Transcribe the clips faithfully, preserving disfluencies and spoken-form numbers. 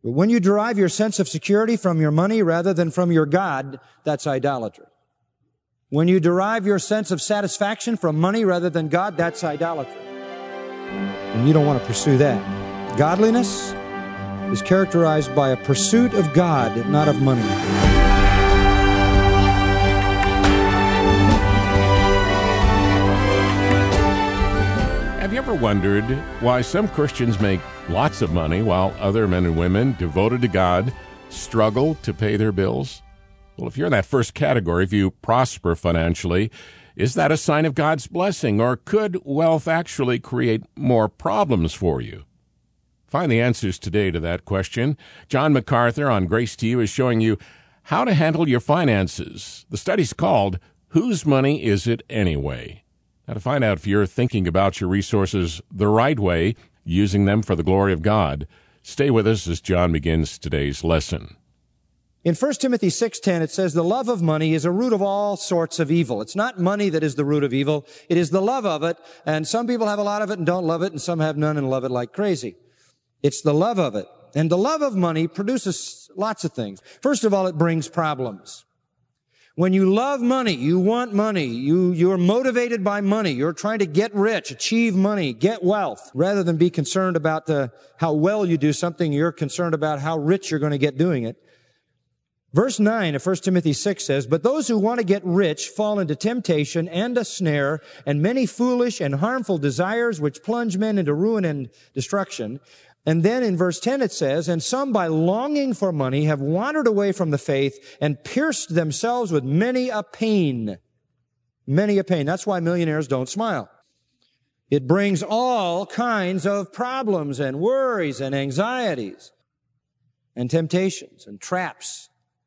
But when you derive your sense of security from your money rather than from your God, that's idolatry. When you derive your sense of satisfaction from money rather than God, that's idolatry. And you don't want to pursue that. Godliness is characterized by a pursuit of God, not of money. Have you ever wondered why some Christians make lots of money while other men and women devoted to God struggle to pay their bills? Well, if you're in that first category, if you prosper financially, is that a sign of God's blessing, or could wealth actually create more problems for you? Find the answers today to that question. John MacArthur on Grace to You is showing you how to handle your finances. The study's called, Whose Money Is It Anyway? Now, to find out if you're thinking about your resources the right way, using them for the glory of God, stay with us as John begins today's lesson. In First Timothy six ten, it says, the love of money is a root of all sorts of evil. It's not money that is the root of evil. It is the love of it. And some people have a lot of it and don't love it, and some have none and love it like crazy. It's the love of it. And the love of money produces lots of things. First of all, it brings problems. When you love money, you want money, you, you're motivated by money, you're trying to get rich, achieve money, get wealth. Rather than be concerned about the, how well you do something, you're concerned about how rich you're going to get doing it. Verse nine of First Timothy six says, but those who want to get rich fall into temptation and a snare and many foolish and harmful desires which plunge men into ruin and destruction. And then in verse ten it says, and some by longing for money have wandered away from the faith and pierced themselves with many a pain. Many a pain. That's why millionaires don't smile. It brings all kinds of problems and worries and anxieties and temptations and traps.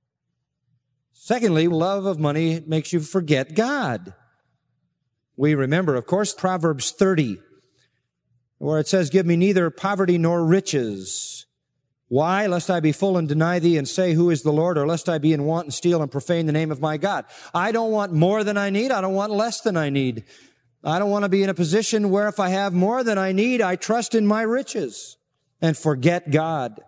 Secondly, love of money makes you forget God. We remember, of course, Proverbs thirty. Where it says, give me neither poverty nor riches. Why? Lest I be full and deny thee and say, who is the Lord? Or lest I be in want and steal and profane the name of my God. I don't want more than I need. I don't want less than I need. I don't want to be in a position where if I have more than I need, I trust in my riches and forget God.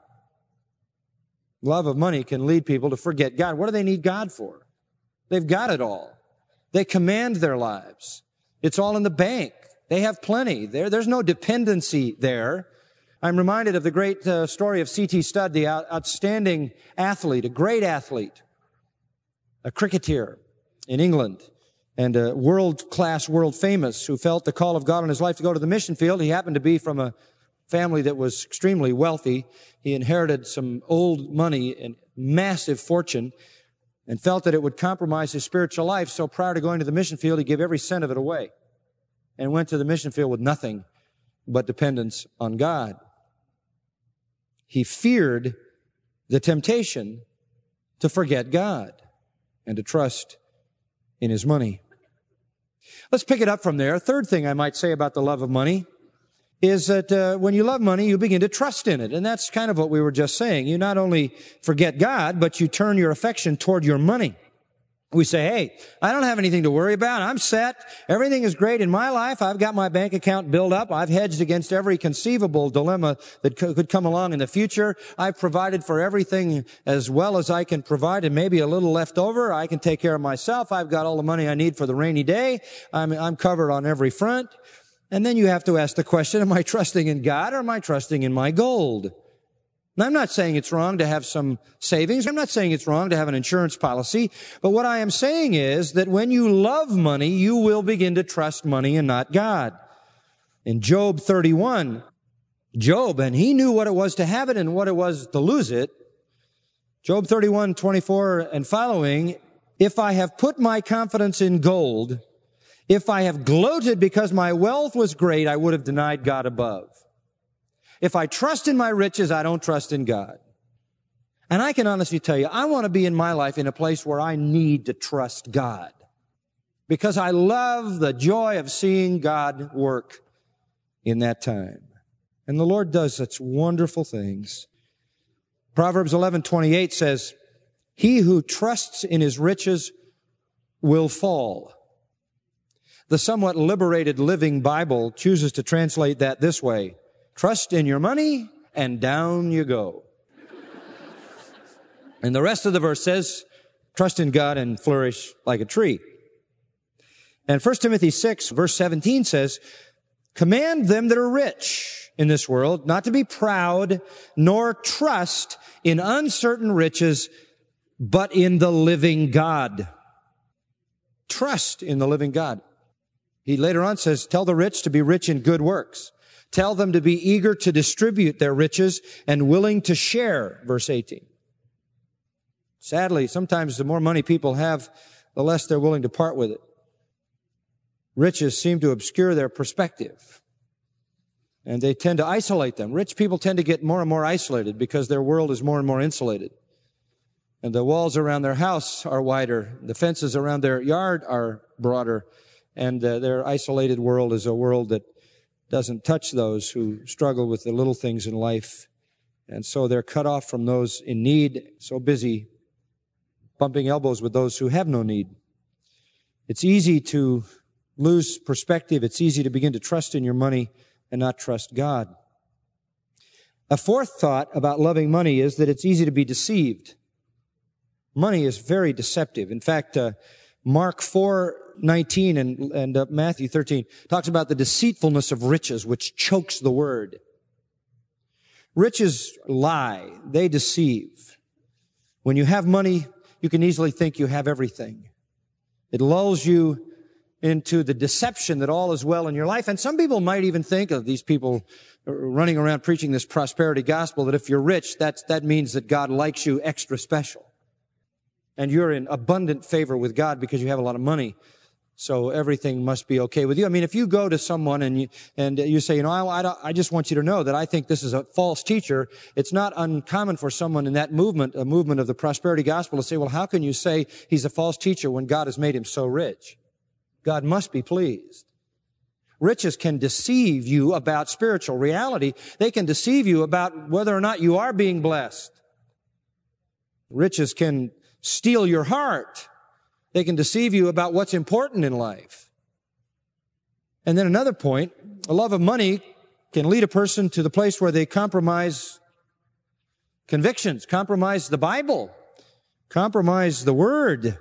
Love of money can lead people to forget God. What do they need God for? They've got it all. They command their lives. It's all in the bank. They have plenty. There, there's no dependency there. I'm reminded of the great uh, story of C T Studd, the out, outstanding athlete, a great athlete, a cricketer in England, and a world-class, world-famous, who felt the call of God on his life to go to the mission field. He happened to be from a family that was extremely wealthy. He inherited some old money and massive fortune and felt that it would compromise his spiritual life. So prior to going to the mission field, he gave every cent of it away and went to the mission field with nothing but dependence on God. He feared the temptation to forget God and to trust in his money. Let's pick it up from there. Third thing I might say about the love of money is that uh, when you love money, you begin to trust in it. And that's kind of what we were just saying. You not only forget God, but you turn your affection toward your money. We say, hey, I don't have anything to worry about. I'm set. Everything is great in my life. I've got my bank account built up. I've hedged against every conceivable dilemma that could come along in the future. I've provided for everything as well as I can provide, and maybe a little left over. I can take care of myself. I've got all the money I need for the rainy day. I'm, I'm covered on every front. And then you have to ask the question, am I trusting in God or am I trusting in my gold? Now, I'm not saying it's wrong to have some savings. I'm not saying it's wrong to have an insurance policy. But what I am saying is that when you love money, you will begin to trust money and not God. In Job thirty-one, Job, and he knew what it was to have it and what it was to lose it. Job thirty-one, twenty-four and following, if I have put my confidence in gold, if I have gloated because my wealth was great, I would have denied God above. If I trust in my riches, I don't trust in God. And I can honestly tell you, I want to be in my life in a place where I need to trust God, because I love the joy of seeing God work in that time. And the Lord does such wonderful things. Proverbs eleven twenty-eight says, he who trusts in his riches will fall. The somewhat liberated Living Bible chooses to translate that this way: trust in your money, and down you go. And the rest of the verse says, trust in God and flourish like a tree. And First Timothy six, verse seventeen says, command them that are rich in this world not to be proud, nor trust in uncertain riches, but in the living God. Trust in the living God. He later on says, tell the rich to be rich in good works. Tell them to be eager to distribute their riches and willing to share, verse eighteen. Sadly, sometimes the more money people have, the less they're willing to part with it. Riches seem to obscure their perspective, and they tend to isolate them. Rich people tend to get more and more isolated because their world is more and more insulated. And the walls around their house are wider. The fences around their yard are broader. And uh, their isolated world is a world that doesn't touch those who struggle with the little things in life. And so they're cut off from those in need, so busy bumping elbows with those who have no need. It's easy to lose perspective. It's easy to begin to trust in your money and not trust God. A fourth thought about loving money is that it's easy to be deceived. Money is very deceptive. In fact, uh, Mark four nineteen and, and uh, Matthew thirteen talks about the deceitfulness of riches, which chokes the word. Riches lie. They deceive. When you have money, you can easily think you have everything. It lulls you into the deception that all is well in your life. And some people might even think of these people running around preaching this prosperity gospel, that if you're rich, that's, that means that God likes you extra special. And you're in abundant favor with God because you have a lot of money. So everything must be okay with you. I mean, if you go to someone and you, and you say, you know, I, I, don't, I just want you to know that I think this is a false teacher. It's not uncommon for someone in that movement, a movement of the prosperity gospel, to say, well, how can you say he's a false teacher when God has made him so rich? God must be pleased. Riches can deceive you about spiritual reality. They can deceive you about whether or not you are being blessed. Riches can steal your heart. They can deceive you about what's important in life. And then another point, a love of money can lead a person to the place where they compromise convictions, compromise the Bible, compromise the Word.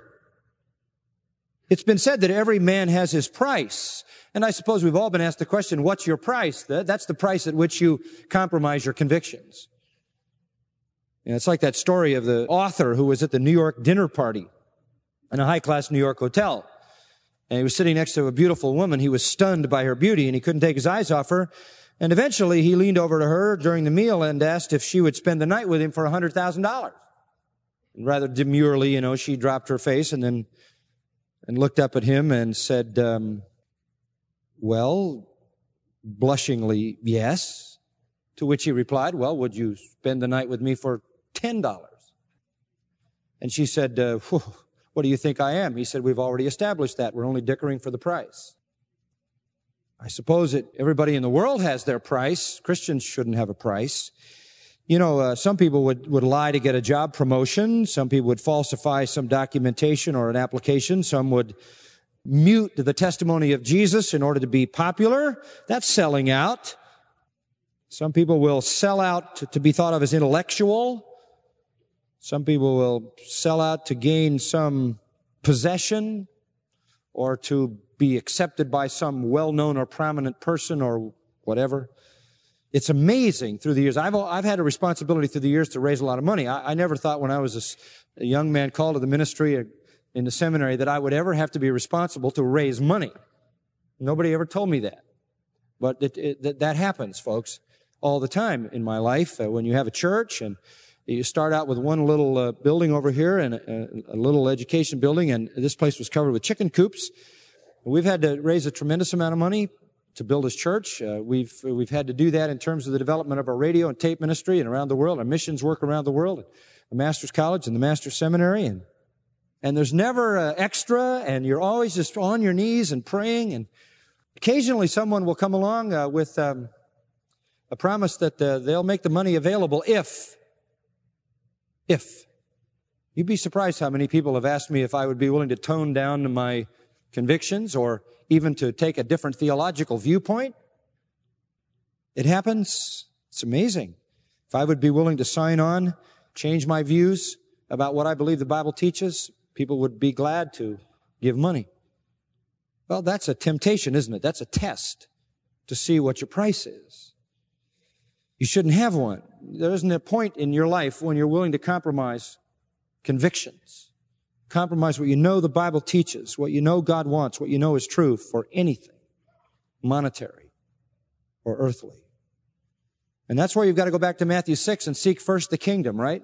It's been said that every man has his price. And I suppose we've all been asked the question, what's your price? That's the price at which you compromise your convictions. And it's like that story of the author who was at the New York dinner party in a high-class New York hotel. And he was sitting next to a beautiful woman. He was stunned by her beauty, and he couldn't take his eyes off her. And eventually, he leaned over to her during the meal and asked if she would spend the night with him for one hundred thousand dollars. And rather demurely, you know, she dropped her face and then and looked up at him and said, um, well, blushingly, yes. To which he replied, well, would you spend the night with me for ten dollars? And she said, uh, what do you think I am? He said, we've already established that. We're only dickering for the price. I suppose that everybody in the world has their price. Christians shouldn't have a price. You know, uh, some people would, would lie to get a job promotion. Some people would falsify some documentation or an application. Some would mute the testimony of Jesus in order to be popular. That's selling out. Some people will sell out to, to be thought of as intellectual. Some people will sell out to gain some possession or to be accepted by some well-known or prominent person or whatever. It's amazing through the years. I've, I've had a responsibility through the years to raise a lot of money. I, I never thought when I was a, a young man called to the ministry in the seminary that I would ever have to be responsible to raise money. Nobody ever told me that. But it, it, that happens, folks, all the time in my life. Uh, when you have a church and you start out with one little uh, building over here and a, a little education building, and this place was covered with chicken coops. We've had to raise a tremendous amount of money to build this church. Uh, we've we've had to do that in terms of the development of our radio and tape ministry and around the world, our missions work around the world, the Master's College and the Master's Seminary, and and there's never uh, extra, and you're always just on your knees and praying. And occasionally, someone will come along uh, with um, a promise that uh, they'll make the money available if. If. You'd be surprised how many people have asked me if I would be willing to tone down my convictions or even to take a different theological viewpoint. It happens. It's amazing. If I would be willing to sign on, change my views, about what I believe the Bible teaches, people would be glad to give money. Well, that's a temptation, isn't it? That's a test to see what your price is. You shouldn't have one. There isn't a point in your life when you're willing to compromise convictions. Compromise what you know the Bible teaches, what you know God wants, what you know is true for anything, monetary or earthly. And that's where you've got to go back to Matthew six and seek first the kingdom, right?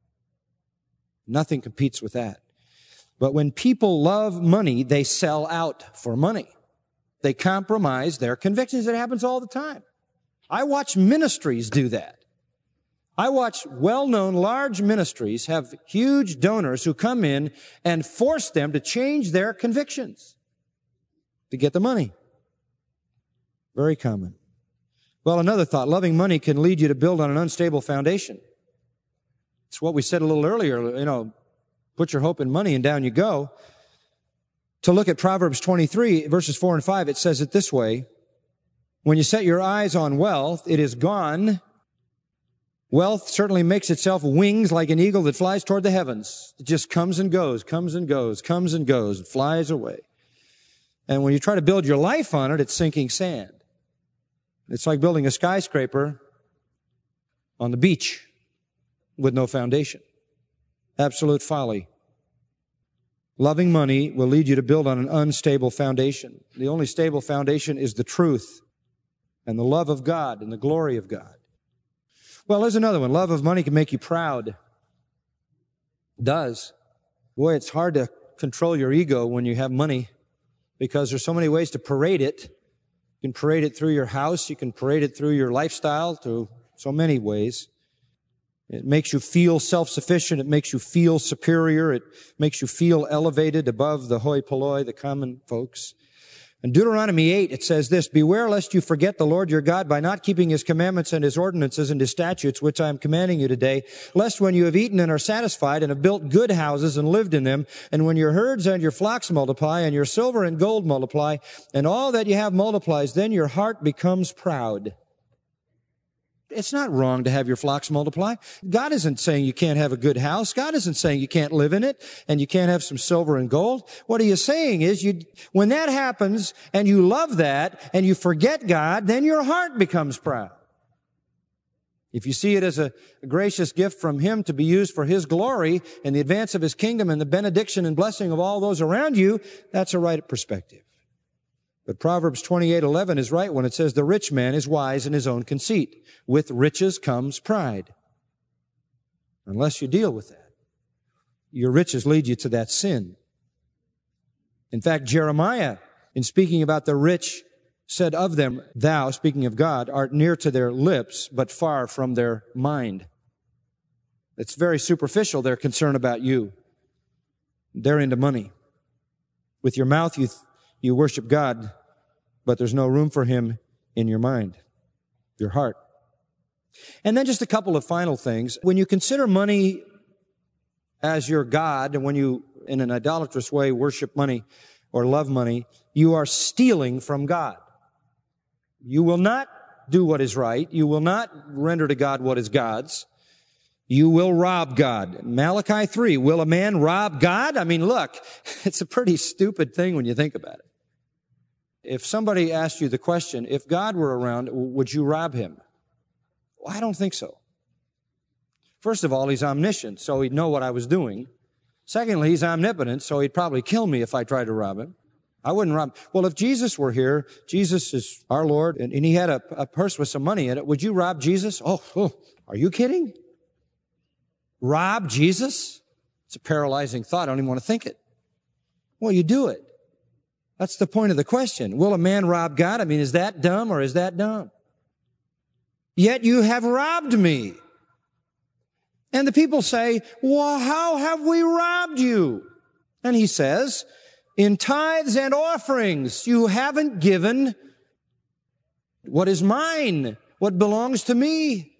Nothing competes with that. But when people love money, they sell out for money. They compromise their convictions. It happens all the time. I watch ministries do that. I watch well-known large ministries have huge donors who come in and force them to change their convictions to get the money. Very common. Well, another thought, loving money can lead you to build on an unstable foundation. It's what we said a little earlier, you know, put your hope in money and down you go. To look at Proverbs twenty-three, verses four and five, it says it this way, when you set your eyes on wealth, it is gone. Wealth certainly makes itself wings like an eagle that flies toward the heavens. It just comes and goes, comes and goes, comes and goes, and flies away. And when you try to build your life on it, it's sinking sand. It's like building a skyscraper on the beach with no foundation. Absolute folly. Loving money will lead you to build on an unstable foundation. The only stable foundation is the truth and the love of God and the glory of God. Well, there's another one. Love of money can make you proud. It does. Boy, it's hard to control your ego when you have money because there's so many ways to parade it. You can parade it through your house. You can parade it through your lifestyle, through so many ways. It makes you feel self-sufficient. It makes you feel superior. It makes you feel elevated above the hoi polloi, the common folks. In Deuteronomy eight, it says this, beware lest you forget the Lord your God by not keeping his commandments and his ordinances and his statutes, which I am commanding you today, lest when you have eaten and are satisfied and have built good houses and lived in them, and when your herds and your flocks multiply and your silver and gold multiply, and all that you have multiplies, then your heart becomes proud. It's not wrong to have your flocks multiply. God isn't saying you can't have a good house. God isn't saying you can't live in it and you can't have some silver and gold. What he is saying is you, when that happens and you love that and you forget God, then your heart becomes proud. If you see it as a, a gracious gift from him to be used for his glory and the advance of his kingdom and the benediction and blessing of all those around you, that's a right perspective. But Proverbs twenty-eight eleven is right when it says, the rich man is wise in his own conceit. With riches comes pride. Unless you deal with that, your riches lead you to that sin. In fact, Jeremiah, in speaking about the rich, said of them, thou, speaking of God, art near to their lips, but far from their mind. It's very superficial, their concern about you. They're into money. With your mouth, you, you worship God, but there's no room for him in your mind, your heart. And then just a couple of final things. When you consider money as your God, and when you, in an idolatrous way, worship money or love money, you are stealing from God. You will not do what is right. You will not render to God what is God's. You will rob God. Malachi three, will a man rob God? I mean, look, it's a pretty stupid thing when you think about it. If somebody asked you the question, if God were around, would you rob him? Well, I don't think so. First of all, he's omniscient, so he'd know what I was doing. Secondly, he's omnipotent, so he'd probably kill me if I tried to rob him. I wouldn't rob him. Well, if Jesus were here, Jesus is our Lord, and, and he had a, a purse with some money in it, would you rob Jesus? Oh, oh, are you kidding? Rob Jesus? It's a paralyzing thought. I don't even want to think it. Well, you do it. That's the point of the question. Will a man rob God? I mean, is that dumb or is that dumb? Yet you have robbed me. And the people say, well, how have we robbed you? And he says, in tithes and offerings, you haven't given what is mine, what belongs to me.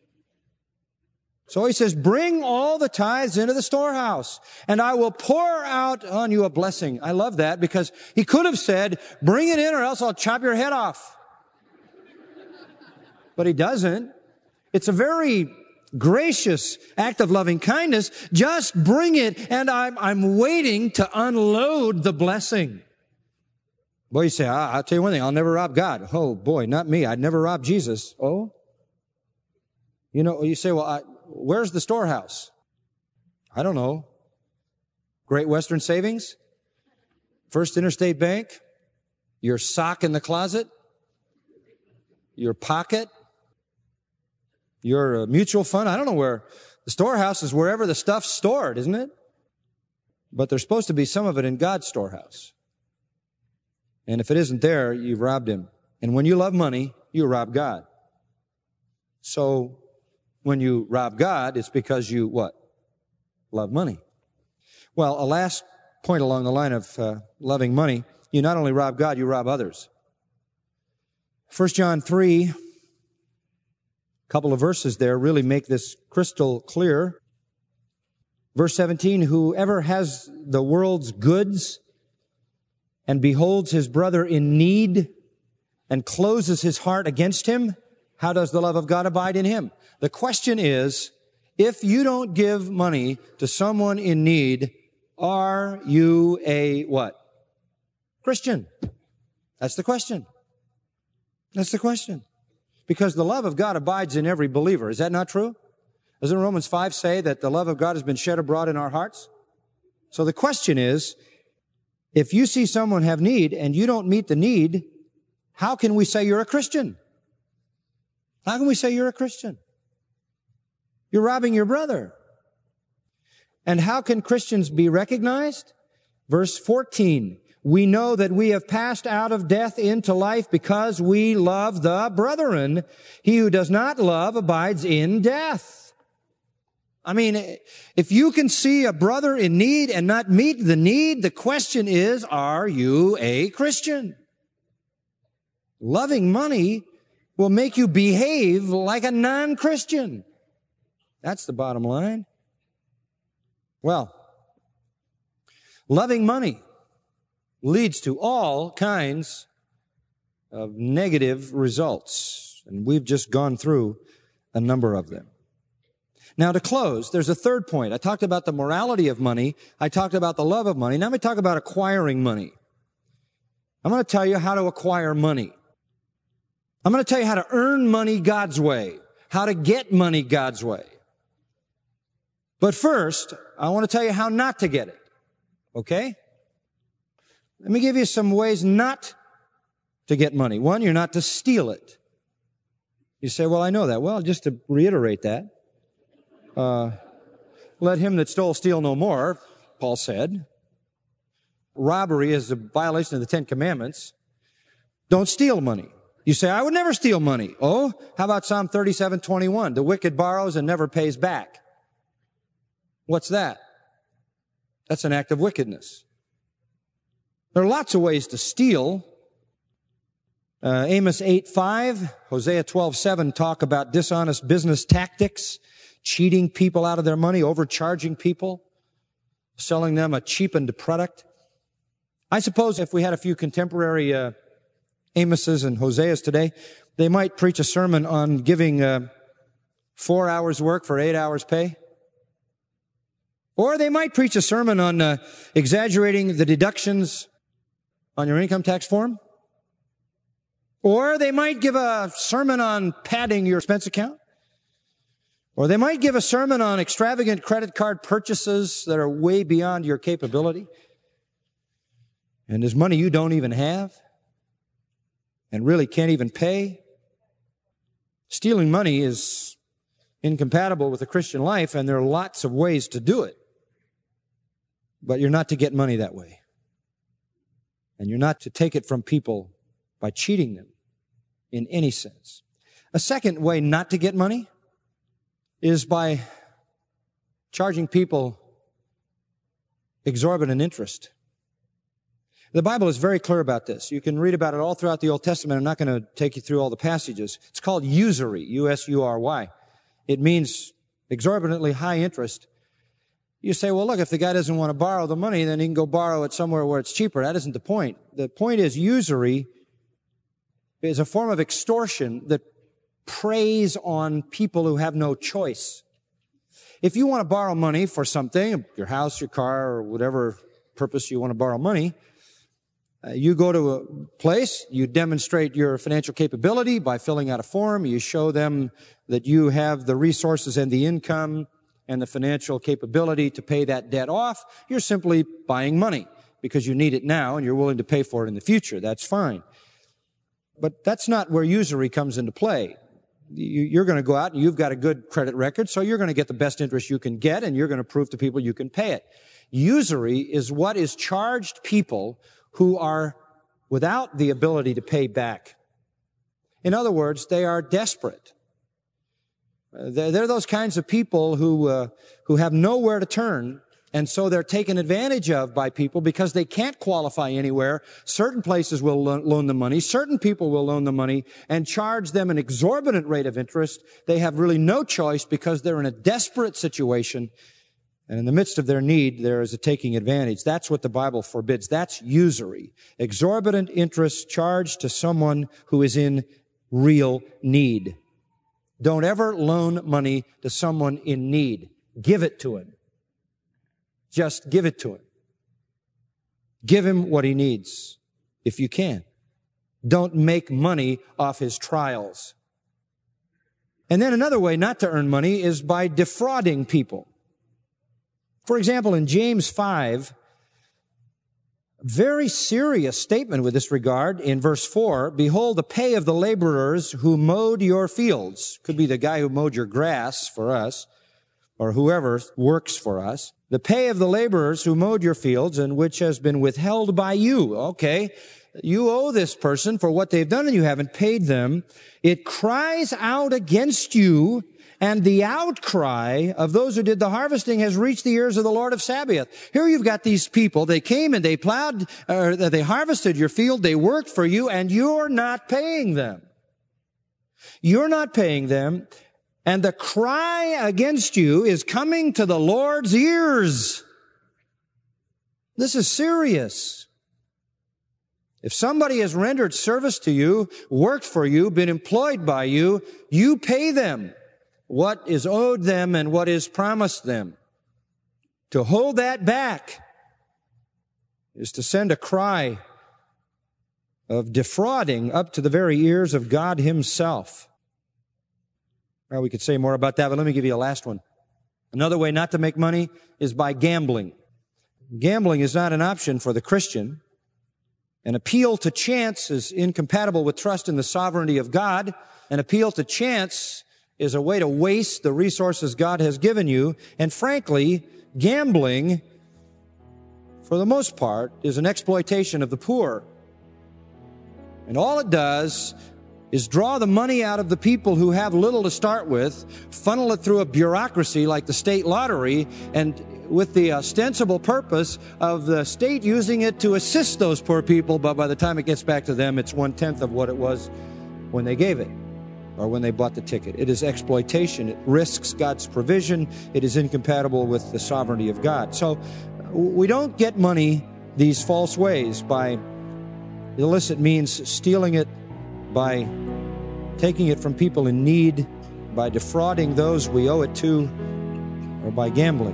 So he says, bring all the tithes into the storehouse, and I will pour out on you a blessing. I love that because he could have said, bring it in or else I'll chop your head off. But he doesn't. It's a very gracious act of loving kindness. Just bring it, and I'm, I'm waiting to unload the blessing. Boy, you say, I, I'll tell you one thing, I'll never rob God. Oh, boy, not me. I'd never rob Jesus. Oh? You know, you say, well, I, where's the storehouse? I don't know. Great Western Savings? First Interstate Bank? Your sock in the closet? Your pocket? Your uh, mutual fund? I don't know where. The storehouse is wherever the stuff's stored, isn't it? But there's supposed to be some of it in God's storehouse. And if it isn't there, you've robbed Him. And when you love money, you rob God. So, when you rob God, it's because you, what? Love money. Well, a last point along the line of uh, loving money, you not only rob God, you rob others. First John three, a couple of verses there really make this crystal clear. Verse seventeen, whoever has the world's goods and beholds his brother in need and closes his heart against him, how does the love of God abide in him? The question is, if you don't give money to someone in need, are you a what? Christian. That's the question. That's the question. Because the love of God abides in every believer. Is that not true? Doesn't Romans five say that the love of God has been shed abroad in our hearts? So the question is, if you see someone have need and you don't meet the need, how can we say you're a Christian? How can we say you're a Christian? You're robbing your brother. And how can Christians be recognized? Verse fourteen, we know that we have passed out of death into life because we love the brethren. He who does not love abides in death. I mean, if you can see a brother in need and not meet the need, the question is, are you a Christian? Loving money will make you behave like a non-Christian. That's the bottom line. Well, loving money leads to all kinds of negative results, and we've just gone through a number of them. Now, to close, there's a third point. I talked about the morality of money. I talked about the love of money. Now I'm going to talk about acquiring money. I'm going to tell you how to acquire money. I'm going to tell you how to earn money God's way, how to get money God's way. But first, I want to tell you how not to get it. Okay? Let me give you some ways not to get money. One, you're not to steal it. You say, well, I know that. Well, just to reiterate that, uh, let him that stole steal no more, Paul said. Robbery is a violation of the Ten Commandments. Don't steal money. You say, I would never steal money. Oh, how about Psalm thirty-seven twenty-one? The wicked borrows and never pays back. What's that? That's an act of wickedness. There are lots of ways to steal. Uh, Amos eight five, Hosea twelve seven talk about dishonest business tactics, cheating people out of their money, overcharging people, selling them a cheapened product. I suppose if we had a few contemporary uh, Amoses and Hoseas today, they might preach a sermon on giving uh, four hours work for eight hours pay. Or they might preach a sermon on uh, exaggerating the deductions on your income tax form. Or they might give a sermon on padding your expense account. Or they might give a sermon on extravagant credit card purchases that are way beyond your capability. And there's money you don't even have and really can't even pay. Stealing money is incompatible with a Christian life, and there are lots of ways to do it. But you're not to get money that way. And you're not to take it from people by cheating them in any sense. A second way not to get money is by charging people exorbitant interest. The Bible is very clear about this. You can read about it all throughout the Old Testament. I'm not going to take you through all the passages. It's called usury, U S U R Y. It means exorbitantly high interest. You say, well, look, if the guy doesn't want to borrow the money, then he can go borrow it somewhere where it's cheaper. That isn't the point. The point is usury is a form of extortion that preys on people who have no choice. If you want to borrow money for something, your house, your car, or whatever purpose you want to borrow money, uh, you go to a place, you demonstrate your financial capability by filling out a form, you show them that you have the resources and the income and the financial capability to pay that debt off. You're simply buying money because you need it now and you're willing to pay for it in the future. That's fine. But that's not where usury comes into play. You're going to go out and you've got a good credit record, so you're going to get the best interest you can get, and you're going to prove to people you can pay it. Usury is what is charged people who are without the ability to pay back. In other words, they are desperate. They're, they're those kinds of people who uh, who have nowhere to turn, and so they're taken advantage of by people because they can't qualify anywhere. Certain places will lo- loan them money. Certain people will loan them money and charge them an exorbitant rate of interest. They have really no choice because they're in a desperate situation. And in the midst of their need, there is a taking advantage. That's what the Bible forbids. That's usury. Exorbitant interest charged to someone who is in real need. Don't ever loan money to someone in need. Give it to him. Just give it to him. Give him what he needs, if you can. Don't make money off his trials. And then another way not to earn money is by defrauding people. For example, in James five, very serious statement with this regard in verse four, behold, the pay of the laborers who mowed your fields. Could be the guy who mowed your grass for us, or whoever works for us. The pay of the laborers who mowed your fields and which has been withheld by you. Okay, you owe this person for what they've done and you haven't paid them. It cries out against you, and the outcry of those who did the harvesting has reached the ears of the Lord of Sabaoth. Here you've got these people. They came and they plowed, or they harvested your field. They worked for you, and you're not paying them. You're not paying them. And the cry against you is coming to the Lord's ears. This is serious. If somebody has rendered service to you, worked for you, been employed by you, you pay them what is owed them and what is promised them. To hold that back is to send a cry of defrauding up to the very ears of God Himself. Well, we could say more about that, but let me give you a last one. Another way not to make money is by gambling. Gambling is not an option for the Christian. An appeal to chance is incompatible with trust in the sovereignty of God. An appeal to chance is a way to waste the resources God has given you. And frankly, gambling, for the most part, is an exploitation of the poor. And all it does is draw the money out of the people who have little to start with, funnel it through a bureaucracy like the state lottery, and with the ostensible purpose of the state using it to assist those poor people, but by the time it gets back to them, it's one-tenth of what it was when they gave it, or when they bought the ticket. It is exploitation. It risks God's provision. It is incompatible with the sovereignty of God. So we don't get money these false ways by illicit means, stealing it, by taking it from people in need, by defrauding those we owe it to, or by gambling.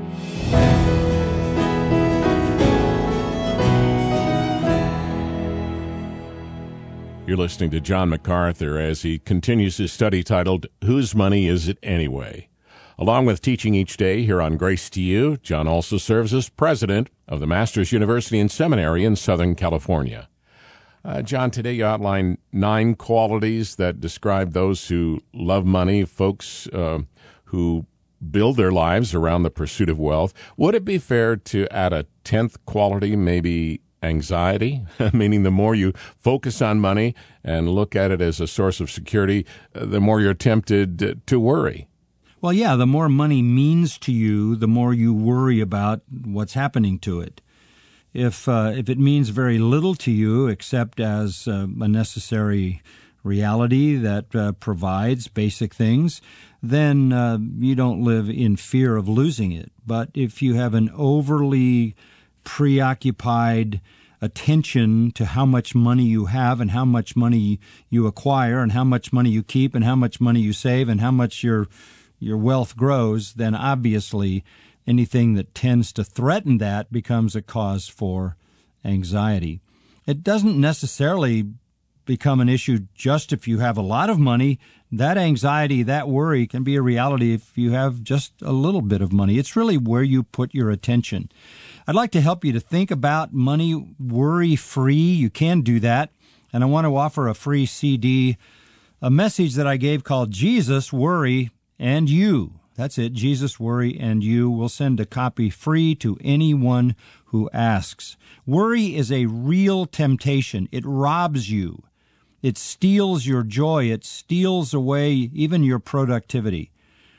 You're listening to John MacArthur as he continues his study titled, Whose Money Is It Anyway? Along with teaching each day here on Grace to You, John also serves as president of the Masters University and Seminary in Southern California. Uh, John, today you outlined nine qualities that describe those who love money, folks uh, who build their lives around the pursuit of wealth. Would it be fair to add a tenth quality, maybe anxiety, meaning the more you focus on money and look at it as a source of security, uh, the more you're tempted to worry? Well, yeah, the more money means to you, the more you worry about what's happening to it. If uh, if it means very little to you except as uh, a necessary reality that uh, provides basic things, then uh, you don't live in fear of losing it. But if you have an overly preoccupied attention to how much money you have and how much money you acquire and how much money you keep and how much money you save and how much your your wealth grows, then obviously anything that tends to threaten that becomes a cause for anxiety. It doesn't necessarily become an issue just if you have a lot of money. That anxiety, that worry can be a reality if you have just a little bit of money. It's really where you put your attention. I'd like to help you to think about money worry-free. You can do that. And I want to offer a free C D, a message that I gave called Jesus, Worry, and You. That's it, Jesus, Worry, and You. We'll send a copy free to anyone who asks. Worry is a real temptation. It robs you. It steals your joy. It steals away even your productivity.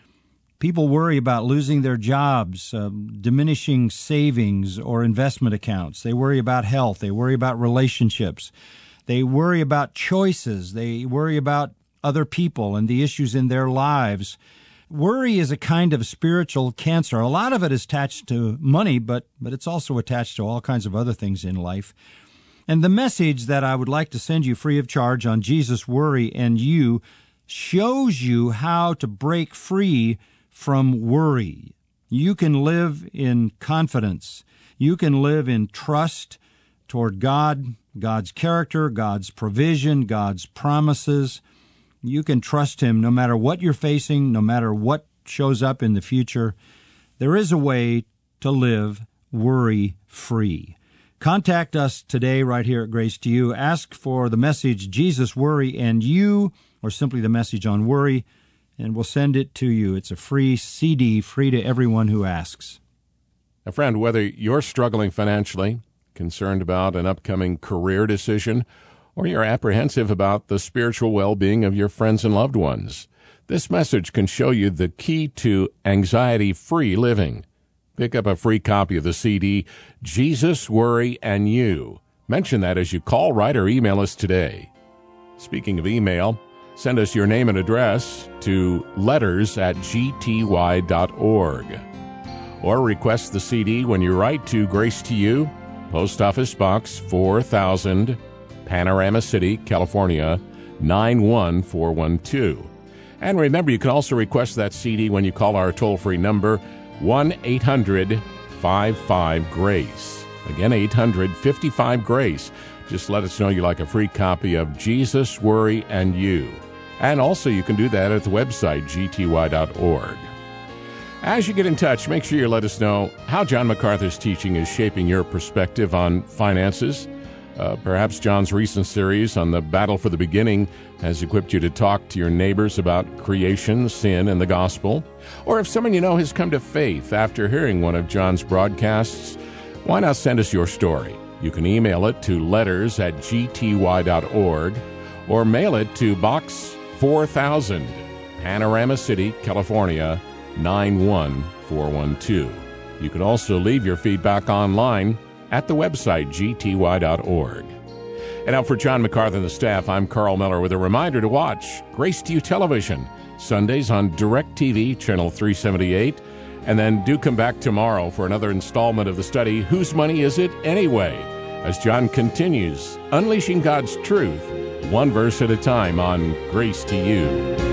People worry about losing their jobs, uh, diminishing savings or investment accounts. They worry about health. They worry about relationships. They worry about choices. They worry about other people and the issues in their lives. Worry is a kind of spiritual cancer. A lot of it is attached to money, but, but it's also attached to all kinds of other things in life. And the message that I would like to send you free of charge on Jesus, Worry, and You shows you how to break free from worry. You can live in confidence. You can live in trust toward God, God's character, God's provision, God's promises. You can trust Him no matter what you're facing, no matter what shows up in the future. There is a way to live worry-free. Contact us today right here at Grace to You. Ask for the message, Jesus, Worry, and You, or simply the message on worry, and we'll send it to you. It's a free C D, free to everyone who asks. Now, friend, whether you're struggling financially, concerned about an upcoming career decision, or you're apprehensive about the spiritual well-being of your friends and loved ones, this message can show you the key to anxiety-free living. Pick up a free copy of the C D, Jesus, Worry, and You. Mention that as you call, write, or email us today. Speaking of email, send us your name and address to letters at g t y dot org. Or request the C D when you write to Grace to You, Post Office Box four thousand, Panorama City, California, nine one four one two. And remember, you can also request that C D when you call our toll-free number, one eight hundred fifty-five GRACE. Again, eight hundred fifty-five GRACE. Just let us know you like a free copy of Jesus, Worry, and You. And also you can do that at the website, g t y dot org. As you get in touch, make sure you let us know how John MacArthur's teaching is shaping your perspective on finances. Uh, perhaps John's recent series on the battle for the beginning has equipped you to talk to your neighbors about creation, sin, and the gospel. Or if someone you know has come to faith after hearing one of John's broadcasts, why not send us your story? You can email it to letters at g t y dot org or mail it to Box four thousand, Panorama City, California, nine one four one two. You can also leave your feedback online at the website, g t y dot org. And now for John MacArthur and the staff, I'm Carl Miller with a reminder to watch Grace to You Television, Sundays on DirecTV, Channel three seventy-eight. And then do come back tomorrow for another installment of the study, Whose Money Is It Anyway? As John continues unleashing God's truth, one verse at a time on Grace to You.